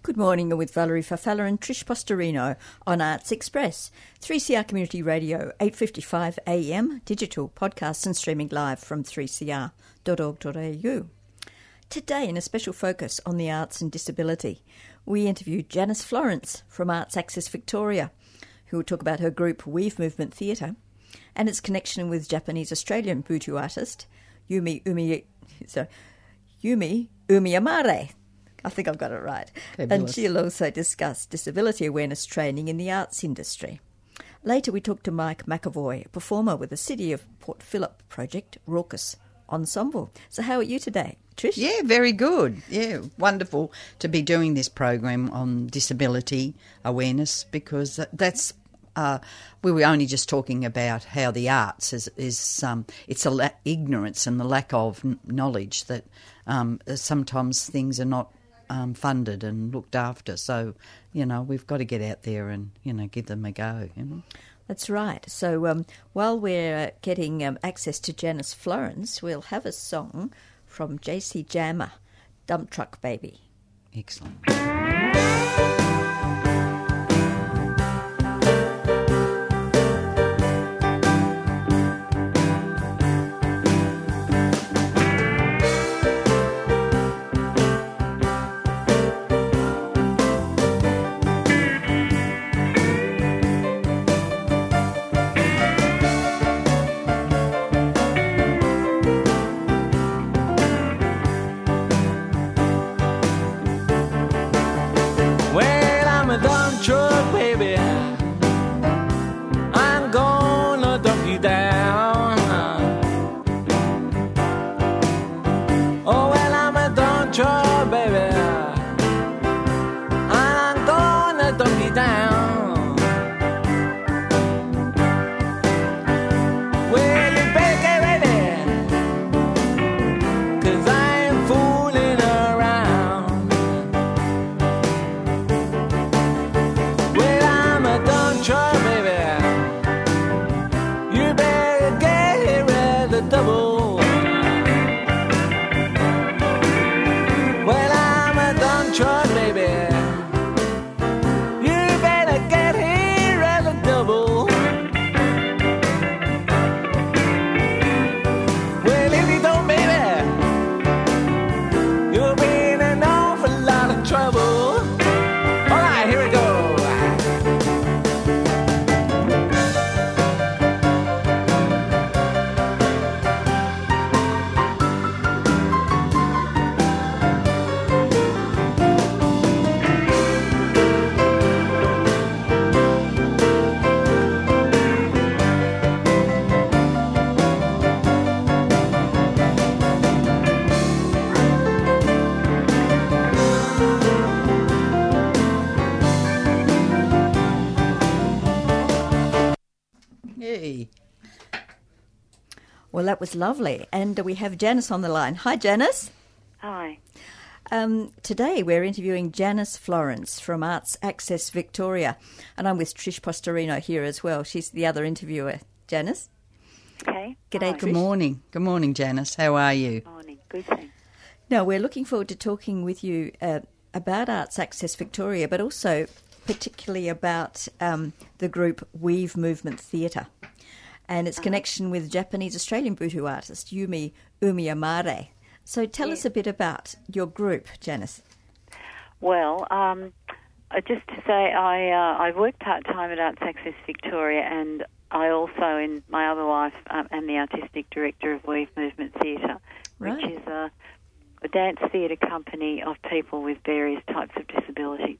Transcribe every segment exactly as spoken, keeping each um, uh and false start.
Good morning, with Valerie Fafella and Trish Postorino on Arts Express, three C R Community Radio, eight fifty-five A M, digital, podcasts and streaming live from three c r dot org dot a u. Today, in a special focus on the arts and disability, we interviewed Janice Florence from Arts Access Victoria, who will talk about her group Weave Movement Theatre and its connection with Japanese-Australian Butoh artist Yumi Umi, sorry, Yumi Umiyamare. I think I've got it right. Fabulous. And she'll also discuss disability awareness training in the arts industry. Later we talked to Mike McAvoy, a performer with the City of Port Phillip project, Raucous Ensemble. So how are you today, Trish? Yeah, very good. Yeah, wonderful to be doing this program on disability awareness, because that's uh, we were only just talking about how the arts is, is um, it's a la- ignorance and the lack of n- knowledge that um, sometimes things are not Um, funded and looked after. So, you know, we've got to get out there and, you know, give them a go. You know? That's right. So um, while we're getting um, access to Janice Florence, we'll have a song from J C Jammer, Dump Truck Baby. Excellent. Well, that was lovely. And we have Janice on the line. Hi, Janice. Hi. Um, today we're interviewing Janice Florence from Arts Access Victoria. And I'm with Trish Postorino here as well. She's the other interviewer. Janice? Okay. G'day, Hi. Trish. Good morning. Good morning, Janice. How are you? Good morning. Good, thanks. Now, we're looking forward to talking with you uh, about Arts Access Victoria, but also particularly about um, the group Weave Movement Theatre and its connection with Japanese-Australian Butoh artist Yumi Umiyamare. So tell Yes. us a bit about your group, Janice. Well, um, uh, just to say, I uh, I work part-time at Arts Access Victoria, and I also, in my other life, um, am the artistic director of Weave Movement Theatre, Right. which is a, a dance theatre company of people with various types of disabilities.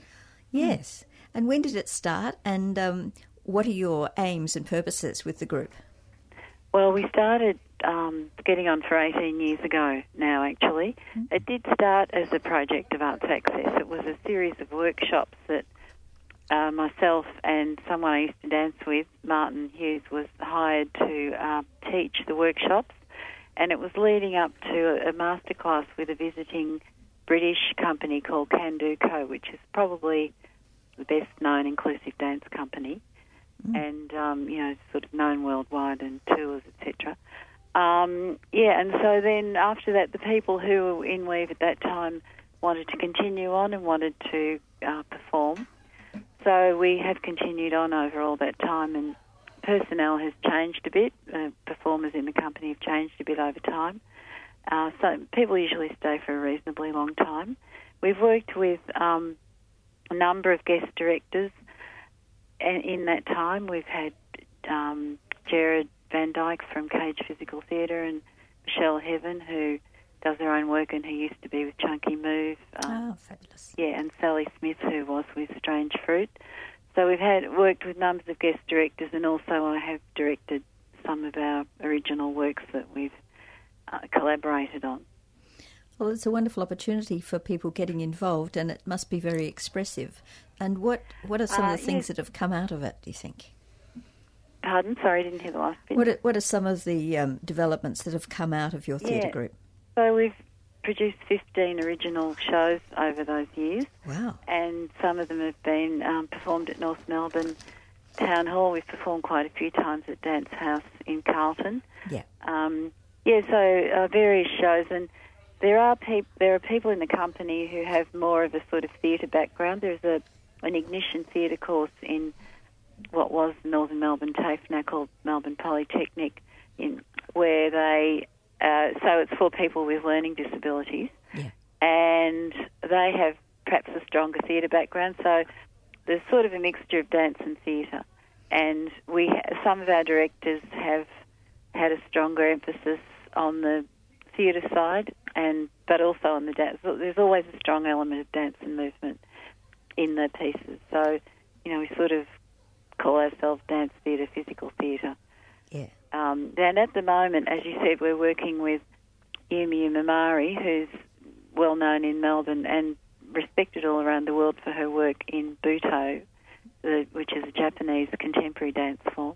Yes. And when did it start, and um, what are your aims and purposes with the group? Well, we started um, getting on for eighteen years ago now, actually. Mm-hmm. It did start as a project of Arts Access. It was a series of workshops that uh, myself and someone I used to dance with, Martin Hughes, was hired to uh, teach the workshops. And it was leading up to a masterclass with a visiting British company called Can Do Co, which is probably the best-known inclusive dance company. Mm. And, um, you know, sort of known worldwide and tours, et cetera. Um, yeah, and so then after that, the people who were in Weave at that time wanted to continue on and wanted to uh, perform. So we have continued on over all that time, and personnel has changed a bit. Uh, performers in the company have changed a bit over time. Uh, so people usually stay for a reasonably long time. We've worked with um, a number of guest directors, and in that time we've had um, Jared Van Dyke from Cage Physical Theatre and Michelle Heaven, who does her own work and who used to be with Chunky Move. Um, oh, fabulous. Yeah, and Sally Smith, who was with Strange Fruit. So we've had worked with numbers of guest directors, and also I have directed some of our original works that we've uh, collaborated on. Well, it's a wonderful opportunity for people getting involved, and it must be very expressive. And what, what are some Uh, of the things yes. that have come out of it, do you think? Pardon? Sorry, I didn't hear the last bit. What are, what are some of the um, developments that have come out of your theatre Yeah. group? So we've produced fifteen original shows over those years, Wow. and some of them have been um, performed at North Melbourne Town Hall. We've performed quite a few times at Dance House in Carlton. Yeah. Um, yeah, so uh, various shows, and there are peop- there are people in the company who have more of a sort of theatre background. There's a an Ignition theatre course in what was Northern Melbourne TAFE, now called Melbourne Polytechnic, in where they uh, so it's for people with learning disabilities, Yeah. and they have perhaps a stronger theatre background. So there's sort of a mixture of dance and theatre, and we ha- some of our directors have had a stronger emphasis on the theatre side, and but also on the dance. There's always a strong element of dance and movement in the pieces. So, you know, we sort of call ourselves dance theatre, physical theatre. Yeah. Um, and at the moment, as you said, we're working with Yumi Mamari, who's well known in Melbourne and respected all around the world for her work in Buto, the, which is a Japanese contemporary dance form.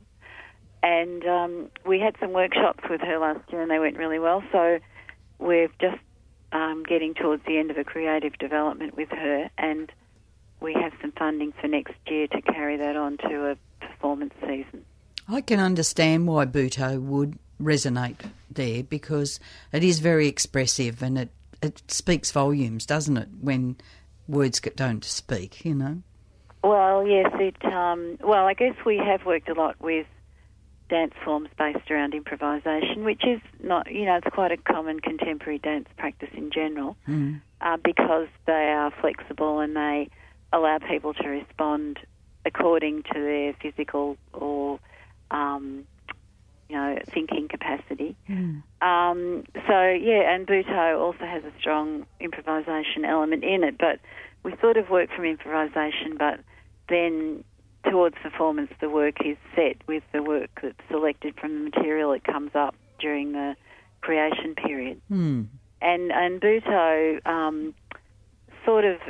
And um, we had some workshops with her last year, and they went really well. So we're just um, getting towards the end of a creative development with her, and we have some funding for next year to carry that on to a performance season. I can understand why Buto would resonate there, because it is very expressive and it, it speaks volumes, doesn't it, when words don't speak, you know? Well, yes, it. Um, well, I guess we have worked a lot with dance forms based around improvisation, which is not, you know, it's quite a common contemporary dance practice in general, Mm. uh, because they are flexible and they allow people to respond according to their physical or, um, you know, thinking capacity. Mm. Um, so, yeah, and Buto also has a strong improvisation element in it, but we sort of work from improvisation, but then towards performance the work is set with the work that's selected from the material that comes up during the creation period. Mm. And, and Buto um, sort of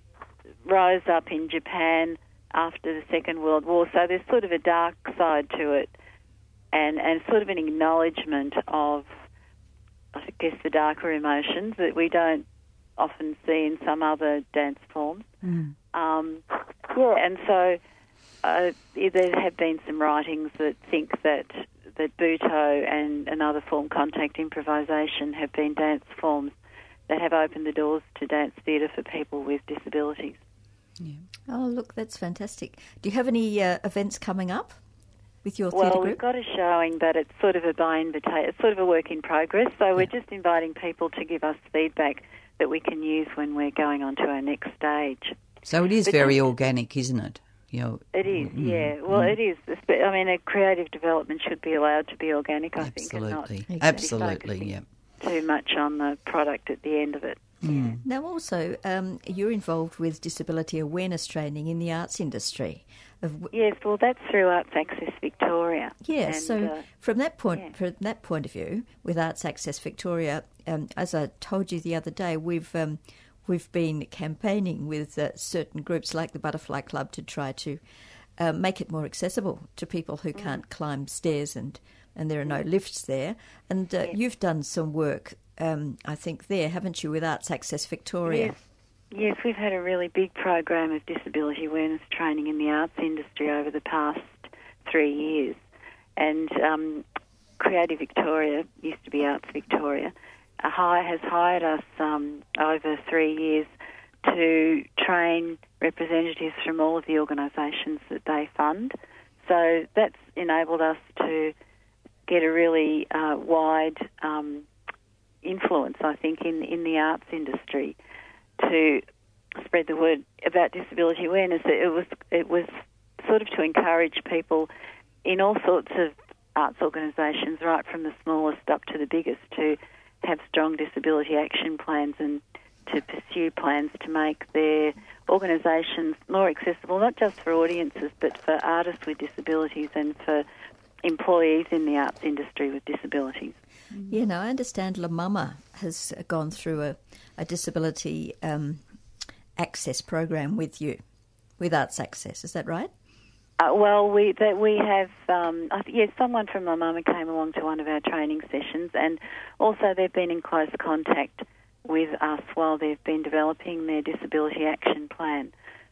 rose up in Japan after the Second World War, so there's sort of a dark side to it, and, and sort of an acknowledgement of, I guess, the darker emotions that we don't often see in some other dance forms. Mm. Um, yeah, and so uh, there have been some writings that think that that Buto and another form, contact improvisation, have been dance forms that have opened the doors to dance theatre for people with disabilities. Yeah. Oh, look, that's fantastic. Do you have any uh, events coming up with your Well, theatre we've group? got a showing, but it's sort of a by invitation. It's sort of a work in progress. So we're just inviting people to give us feedback that we can use when we're going on to our next stage. So it is But very then- organic, isn't it? You know, It is, mm, yeah. Well, mm. it is. I mean, a creative development should be allowed to be organic, I think, and not Absolutely, Exactly. absolutely, focusing yeah. too much on the product at the end of it. Mm. Now, also, um, you're involved with disability awareness training in the arts industry. Of, Yes, well, that's through Arts Access Victoria. yeah, And, so uh, from that point, yeah. from that point of view, with Arts Access Victoria, um, as I told you the other day, we've um, we've been campaigning with uh, certain groups like the Butterfly Club to try to uh, make it more accessible to people who can't climb stairs and, and there are no lifts there. And uh, Yes. you've done some work, um, I think, there, haven't you, with Arts Access Victoria? Yes. Yes, we've had a really big program of disability awareness training in the arts industry over the past three years. And um, Creative Victoria, used to be Arts Victoria, uh, hire, has hired us um, over three years to train representatives from all of the organisations that they fund. So that's enabled us to get a really uh, wide um, influence, I think, in, in the arts industry to spread the word about disability awareness. It was it was sort of to encourage people in all sorts of arts organisations, right from the smallest up to the biggest, to have strong disability action plans and to pursue plans to make their organisations more accessible, not just for audiences, but for artists with disabilities and for employees in the arts industry with disabilities. Yeah, now I understand La Mama has gone through a, a disability um, access program with you, with Arts Access. Is that right? Uh, well, we that we have, um, I th- yes, someone from La Mama came along to one of our training sessions, and also they've been in close contact with us while they've been developing their disability action plan.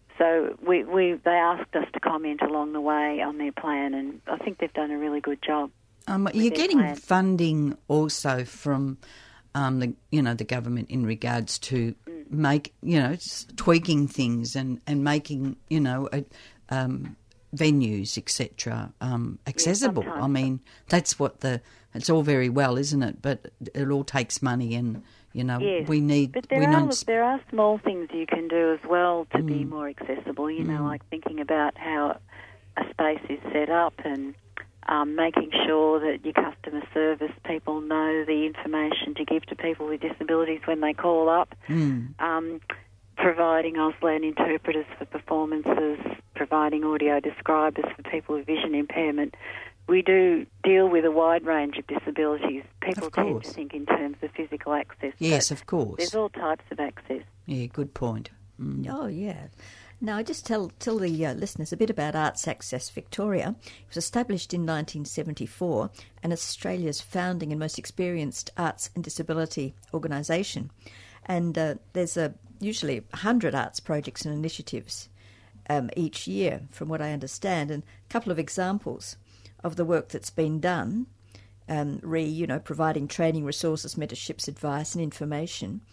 So we, we they asked us to comment along the way on their plan, and I think they've done a really good job. Um, you're getting plan. funding also from um, the you know the government in regards to mm. make you know tweaking things and, and making you know a, um, venues et cetera um, accessible. Yeah, I mean that's what the it's all very well, isn't it? But it all takes money and. You know, yes, we need... But there, we are, need... there are small things you can do as well to mm. be more accessible, you know, mm. like thinking about how a space is set up and um, making sure that your customer service people know the information to give to people with disabilities when they call up, mm. um, providing Auslan interpreters for performances, providing audio describers for people with vision impairment. We do deal with a wide range of disabilities. People tend to think in terms of physical access. Yes, of course. There's all types of access. Yeah, good point. Mm. Oh, yeah. Now, just tell tell the uh, listeners a bit about Arts Access Victoria. It was established in nineteen seventy-four and it's Australia's founding and most experienced arts and disability organisation. And uh, there's a, usually one hundred arts projects and initiatives um, each year, from what I understand. And a couple of examples of the work that's been done, um, re, you know, providing training, resources, mentorships, advice and information.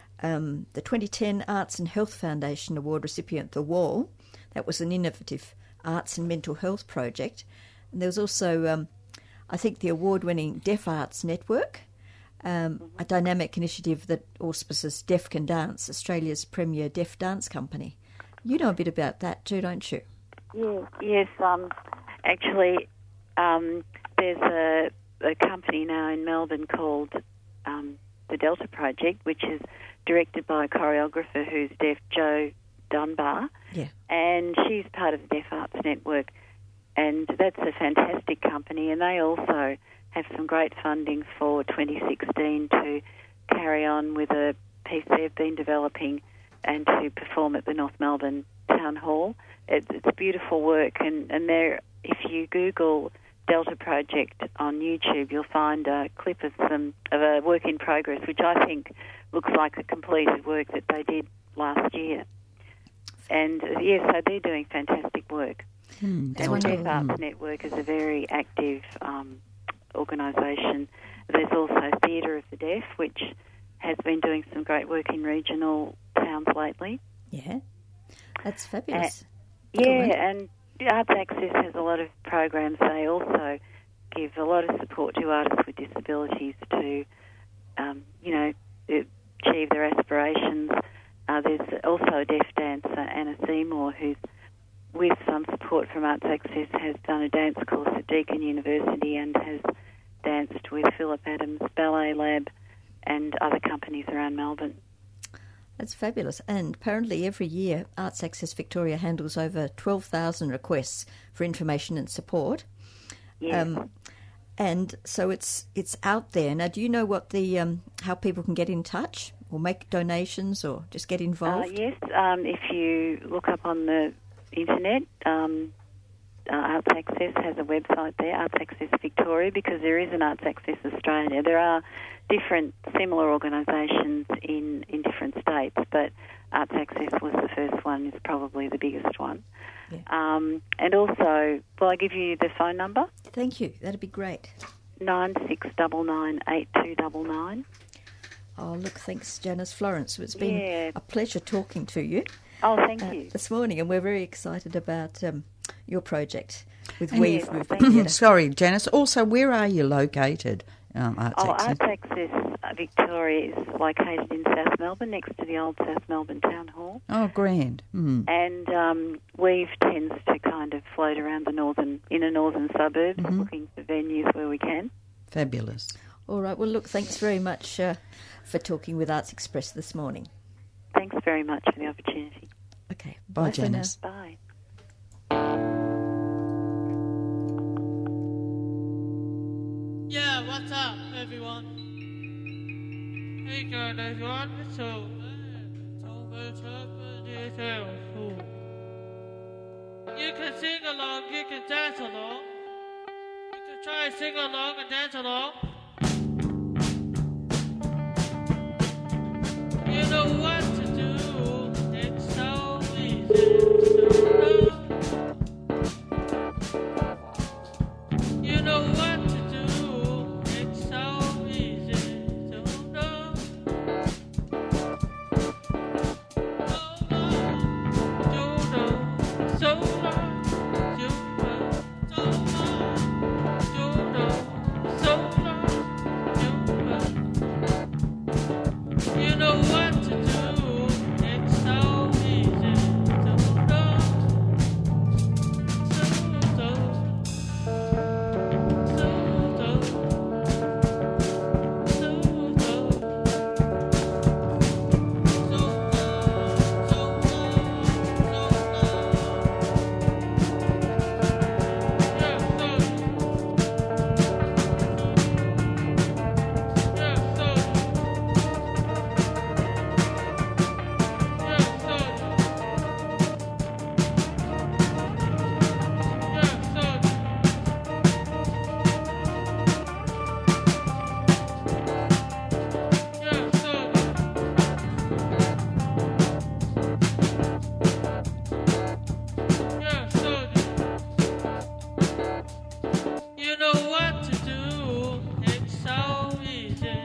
Um, the twenty ten Arts and Health Foundation Award recipient, The Wall, that was an innovative arts and mental health project. And there was also, um, I think, the award-winning Deaf Arts Network, um, mm-hmm. a dynamic initiative that auspices Deaf Can Dance, Australia's premier deaf dance company. You know a bit about that too, don't you? Yes, yes. Um, actually... Um, there's a, a company now in Melbourne called um, the Delta Project, which is directed by a choreographer who's deaf, Jo Dunbar, yeah. and she's part of the Deaf Arts Network, and that's a fantastic company, and they also have some great funding for twenty sixteen to carry on with a piece they've been developing and to perform at the North Melbourne Town Hall. It, it's beautiful work, and, and there, if you Google Delta Project on YouTube, you'll find a clip of some of a work in progress, which I think looks like a completed work that they did last year. And uh, yeah, so they're doing fantastic work. Hmm, and the Deaf Arts mm. Network is a very active um, organisation. There's also Theatre of the Deaf, which has been doing some great work in regional towns lately. Yeah, that's fabulous. Uh, yeah, and Arts Access has a lot of programs. They also give a lot of support to artists with disabilities to, um, you know, achieve their aspirations. Uh, there's also a deaf dancer, Anna Seymour, who's, with some support from Arts Access, has done a dance course at Deakin University and has danced with Philip Adams Ballet Lab and other companies around Melbourne. That's fabulous. And apparently every year Arts Access Victoria handles over twelve thousand requests for information and support. Yes. Um, and so it's it's out there. Now, do you know what the um, how people can get in touch or make donations or just get involved? Uh, yes. Um, if you look up on the internet, um, uh, Arts Access has a website there, Arts Access Victoria, because there is an Arts Access Australia. There are different similar organisations in, in different states, but Arts Access was the first one, is probably the biggest one. Yeah. Um, and also, will I give you the phone number? Thank you. That'd be great. nine six nine nine eight two nine nine. Oh, look, thanks, Janice Florence. It's been Yeah. a pleasure talking to you Oh, thank uh, you. this morning, and we're very excited about um, your project with And- Weave Yes, Movement thank Theatre. Sorry, Janice. Also, where are you located? Um, Arts Oh, Access. Arts Access uh, Victoria is located in South Melbourne, next to the old South Melbourne Town Hall. Oh, grand. Mm. And um, Weave tends to kind of float around the northern, inner northern suburbs, Mm-hmm. looking for venues where we can. Fabulous. All right, well, look, thanks very much uh, for talking with Arts Express this morning. Thanks very much for the opportunity. Okay, Bye, for now. Janice. Bye. Yeah, what's up, everyone? Hey, good, everyone. So, you can sing along, you can dance along. You can try and sing along and dance along. You know what to do. It's so easy. So you know what to do. It's so easy to know. So long, you know, so long, you know, so long, you know. You know what to do. It's so easy to know. So, so. You know what to do. It's so easy.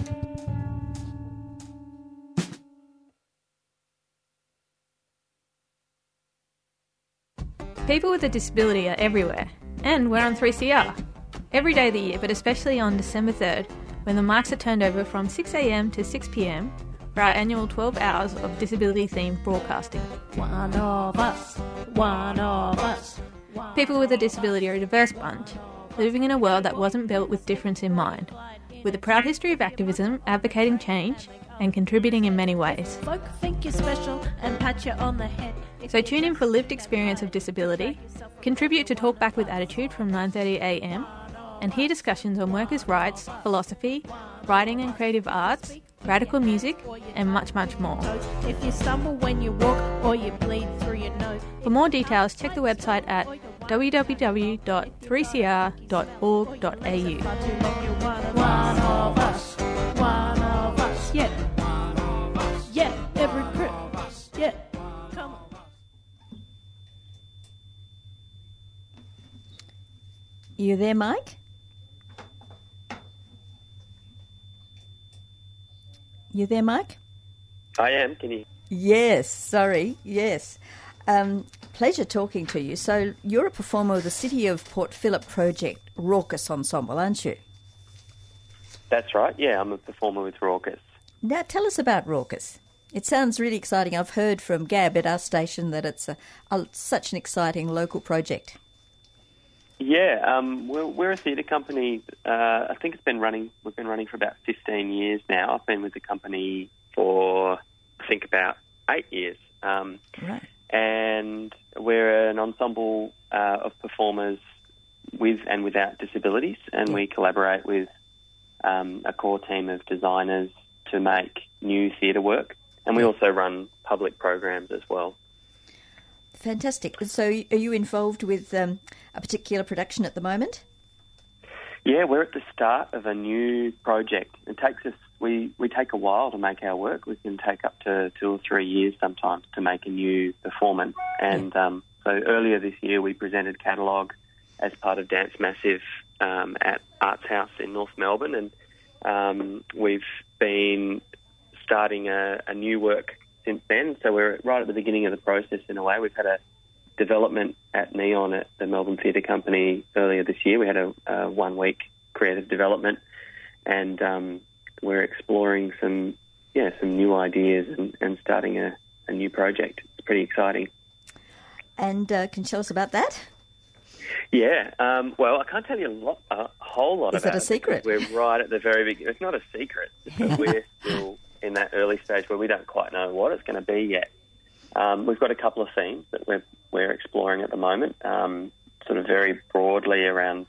People with a disability are everywhere, and we're on three C R. Every day of the year, but especially on December third, when the mics are turned over from six a m to six p m for our annual twelve hours of disability-themed broadcasting. One of us, one of us. People with a disability are a diverse bunch, living in a world that wasn't built with difference in mind, with a proud history of activism, advocating change, and contributing in many ways. Folk think you're special and pat you on the head. So tune in for lived experience of disability, contribute to Talk Back with Attitude from nine thirty a m, and hear discussions on workers' rights, philosophy, writing and creative arts, radical music, and much, much more. If you stumble when you walk or you bleed through your nose. For more details, check the website at w w w dot three c r dot org dot a u. One of us, one of us, yeah. Yeah, every grip, yeah. Come on. You there, Mike? You there, Mike? I am. Can you? Yes, sorry, yes. Um, pleasure talking to you. So you're a performer with the City of Port Phillip project Raucous Ensemble, aren't you? That's right. Yeah, I'm a performer with Raucous. Now tell us about Raucous. It sounds really exciting. I've heard from Gab at our station that it's a, a, such an exciting local project. Yeah, um, we're, we're a theatre company. Uh, I think it's been running. We've been running for about fifteen years now. I've been with the company for I think about eight years. Um, Right. And we're an ensemble uh, of performers with and without disabilities, and Yeah. we collaborate with um, a core team of designers to make new theatre work. And we also run public programs as well. Fantastic. So are you involved with um, a particular production at the moment? Yeah, we're at the start of a new project. It takes us, we, we take a while to make our work. We can take up to two or three years sometimes to make a new performance. And um, so earlier this year we presented catalogue as part of Dance Massive um, at Arts House in North Melbourne, and Um, we've been starting a, a new work since then, so we're right at the beginning of the process in a way. We've had a development at Neon at the Melbourne Theatre Company earlier this year. We had a, a one-week creative development, and um, we're exploring some yeah some new ideas and, and starting a, a new project. It's pretty exciting. And uh, can you tell us about that? Yeah, um, well, I can't tell you a, lot, a whole lot Is about it a secret? We're right at the very beginning. It's not a secret, but we're still in that early stage where we don't quite know what it's going to be yet. Um, we've got a couple of themes that we're we're exploring at the moment, um, sort of very broadly around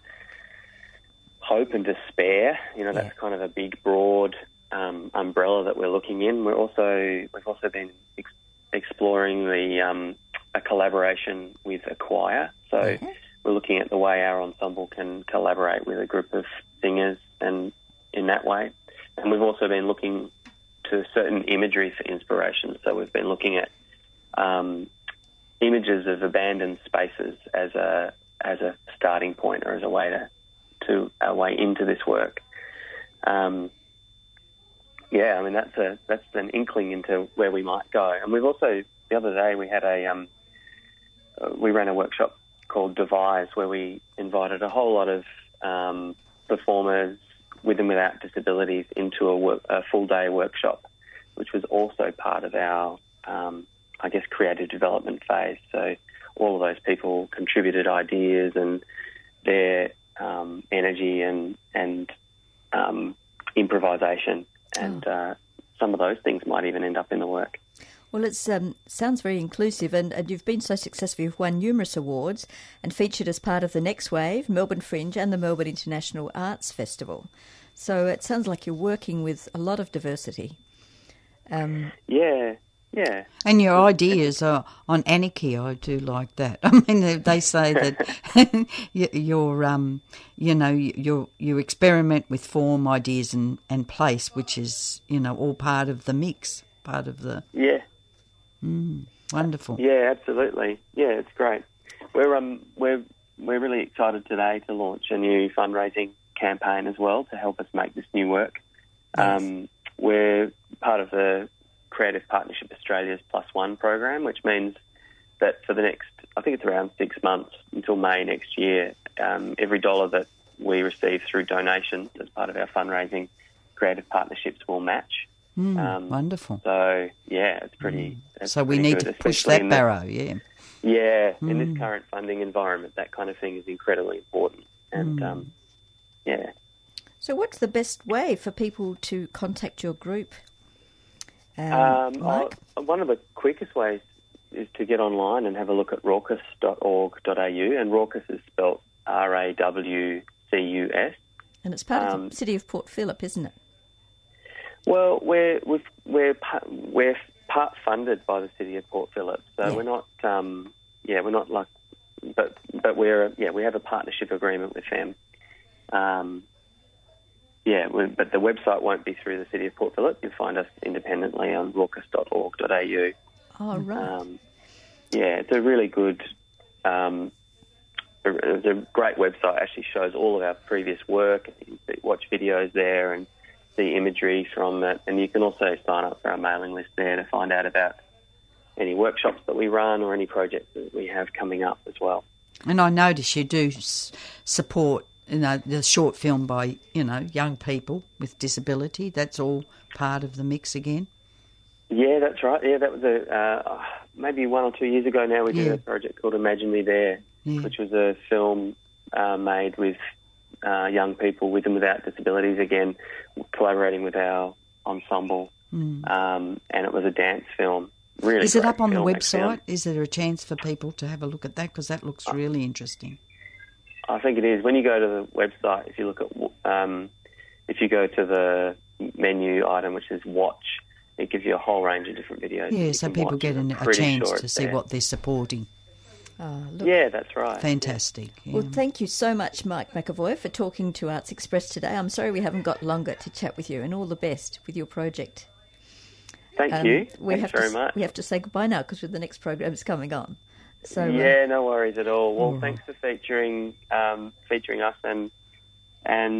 hope and despair. You know, that's yeah. kind of a big, broad um, umbrella that we're looking in. We're also we've also been ex- exploring the um, a collaboration with a choir. So mm-hmm. we're looking at the way our ensemble can collaborate with a group of singers, and in that way. And we've also been looking to certain imagery for inspiration. So we've been looking at um, images of abandoned spaces as a as a starting point, or as a way to to a way into this work. Um, yeah, I mean that's a that's an inkling into where we might go. And we've also the other day we had a um, uh, we ran a workshop called Devise, where we invited a whole lot of um, performers with and without disabilities into a, work, a full day workshop, which was also part of our, um, I guess, creative development phase. So all of those people contributed ideas and their um, energy and and um, improvisation, and oh. uh, some of those things might even end up in the work. Well, it um, sounds very inclusive, and, and you've been so successful. You've won numerous awards and featured as part of the Next Wave, Melbourne Fringe and the Melbourne International Arts Festival. So it sounds like you're working with a lot of diversity. Um, yeah, yeah. And your ideas are on anarchy. I do like that. I mean, they, they say that you're, um, you know, you you experiment with form, ideas, and, and place, which is, you know, all part of the mix, part of the yeah. Mm, wonderful. Yeah, absolutely. Yeah, it's great. We're um we're we're really excited today to launch a new fundraising campaign as well to help us make this new work. Yes. Um, we're part of the Creative Partnership Australia's Plus One program, which means that for the next, I think it's around six months until May next year, um, every dollar that we receive through donations as part of our fundraising, Creative Partnerships will match. Mm, um, wonderful. So, yeah, it's pretty... Mm. It's so we pretty need good, to push that the, barrow, yeah. Yeah, mm. in this current funding environment, that kind of thing is incredibly important. And, mm. um, yeah. So what's the best way for people to contact your group, um, um, Mike? Oh, one of the quickest ways is to get online and have a look at raucus dot org dot a u, and Raucus is spelled R A W C U S. And it's part um, of the city of Port Phillip, isn't it? Well, we're we've, we're we're part funded by the city of Port Phillip, so yeah. we're not um, yeah we're not like but but we're yeah we have a partnership agreement with them. Um, yeah, but the website won't be through the city of Port Phillip. You'll find us independently on raucus dot org dot a u. Oh right. Um, yeah, it's a really good. Um, it's a great website. Actually, shows all of our previous work. You can watch videos there and see imagery from it, and you can also sign up for our mailing list there to find out about any workshops that we run or any projects that we have coming up as well. And I notice you do s- support, you know, the short film by, you know, young people with disability. That's all part of the mix again. Yeah, that's right. Yeah, that was a uh, maybe one or two years ago now. We did yeah. a project called Imagine Me There, yeah. which was a film uh, made with Uh, young people with and without disabilities, again, collaborating with our ensemble. Mm. Um, and it was a dance film. Really Is it up on the film, website? Is there a chance for people to have a look at that? Because that looks really interesting. I think it is. When you go to the website, if you look at, um, if you go to the menu item, which is Watch, it gives you a whole range of different videos. Yeah, so people get an, a chance sure to see there. what they're supporting. Oh, look. Yeah, that's right. Fantastic. Yeah. Well, thank you so much, Mike McAvoy, for talking to Arts Express today. I'm sorry we haven't got longer to chat with you, and all the best with your project. Thank um, you. We Thanks have very to, much. We have to say goodbye now because the next program is coming on. So yeah, uh, no worries at all. Well, oh. thanks for featuring um, featuring us and and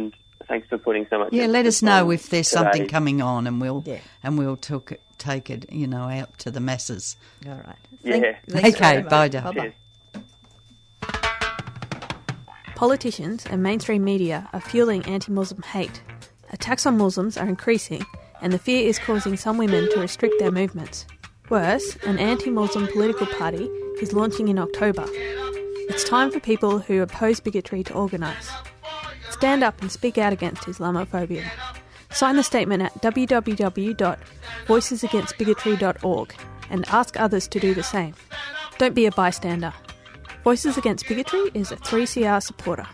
thanks for putting so much. Yeah, let us emphasis know on if there's today. something coming on, and we'll Yeah. and we'll took, take it, you know, out to the masses. All right. Yeah. thanks Okay, very much. bye, Dale. Bye-bye. Cheers. Politicians and mainstream media are fueling anti-Muslim hate. Attacks on Muslims are increasing, and the fear is causing some women to restrict their movements. Worse, an anti-Muslim political party is launching in October. It's time for people who oppose bigotry to organise. Stand up and speak out against Islamophobia. Sign the statement at w w w dot voices against bigotry dot org and ask others to do the same. Don't be a bystander. Voices Against Bigotry is a three C R supporter.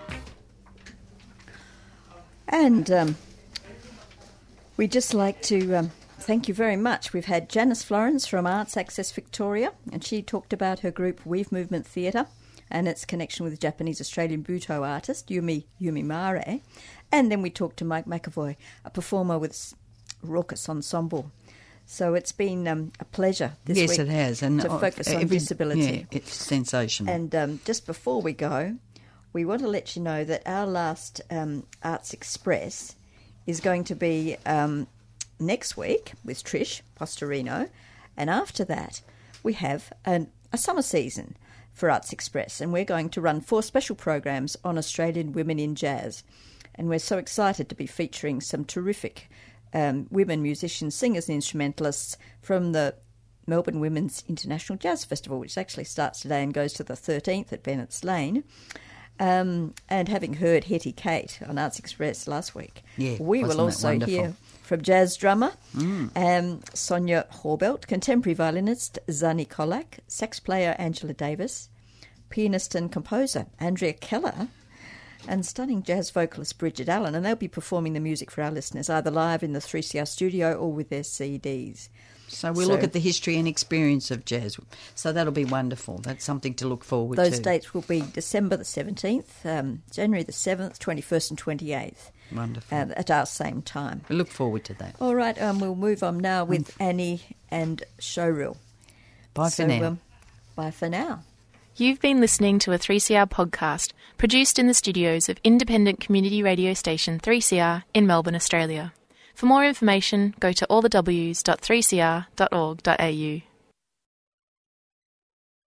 And um, we'd just like to um, thank you very much. We've had Janice Florence from Arts Access Victoria, and she talked about her group Weave Movement Theatre and its connection with Japanese-Australian Butoh artist Yumi Yumi Mare. And then we talked to Mike McAvoy, a performer with Raucous Ensemble. So it's been um, a pleasure this yes, week it has, and to focus on every, disability. Yeah, it's sensational. And um, just before we go, we want to let you know that our last um, Arts Express is going to be um, next week with Trish Postorino, and after that we have an, a summer season for Arts Express, and we're going to run four special programs on Australian women in jazz, and we're so excited to be featuring some terrific um, women musicians, singers and instrumentalists from the Melbourne Women's International Jazz Festival, which actually starts today and goes to the thirteenth at Bennett's Lane. Um, and having heard Hetty Kate on Arts Express last week, Yeah, we will wasn't that also wonderful? hear from jazz drummer um, Sonia Horbelt, contemporary violinist Zani Kolak, sax player Angela Davis, pianist and composer Andrea Keller, and stunning jazz vocalist Bridget Allen, and they'll be performing the music for our listeners either live in the three C R studio or with their C Ds. So we'll So- look at the history and experience of jazz. So that'll be wonderful. That's something to look forward Those to. dates will be December the seventeenth, um, January the seventh, twenty-first and twenty-eighth, Wonderful. uh, at our same time. We look forward to that. All right, um, we'll move on now with Annie and Showreel. Bye so, for now. Um, bye for now. You've been listening to a three C R podcast produced in the studios of independent community radio station three C R in Melbourne, Australia. For more information, go to all the w s dot three c r dot org dot a u.